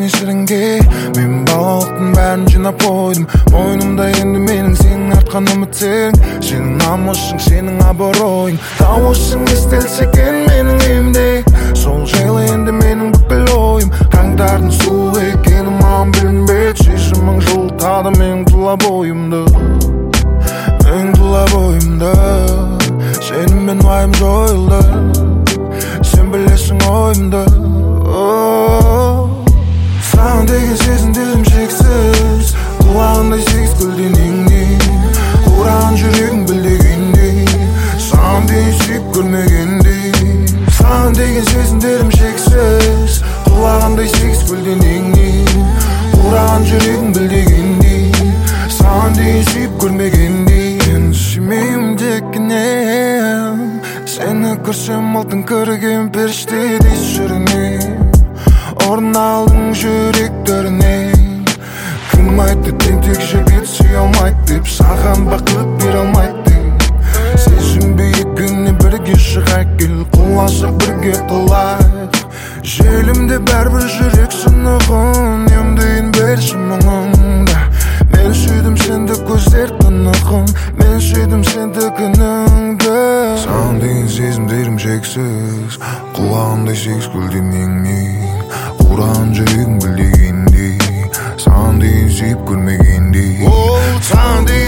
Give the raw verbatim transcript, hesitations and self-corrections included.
esirіңде мен балалықтың бәрін жинап қойдым мойнымда енді менің сенің артқан үмітің сенің намысың сенің абыройың дауысың естілсе екен менің үйімде сол жайлы енді менің бүкіл ойым қаңтардың суы екені маған білінбеді шешімің жылытады менің тұла бойымды менің тұла бойымды сенімен уайым жойылды сен білесің ойымды саған деген сезімдерім шексіз құлағандай сегіз көлденеңнен қураған жүрегім білдегендей саған дейін сүйіп көрмегендей саған деген сезімдерім шексіз құлағандай сегіз көлденеңнен қураған жүрегім білдегендей саған дейін сүйіп көрмегендей мен сүймеймін дегеннен сені көрсем алтын көрген періштедей сүрінем орын алдың жүректерінен кім айтты тентек жігіт сүйе алмайды деп саған бақыт бере алмайды деп сезінбей екеуіне бірге шығайық кел құласақ бірге құлайық желімде бәрібір жүрек сынығын емдейін берші мұңыңда мен сүйдім сенді көздер тынығын мен сүйдім сенді күніңді саған деген сезімдерім шексіз құлағандай сегіз көлденеңнен қураған жүрегім білдегендей саған дейін сүйіп көрмегендей саған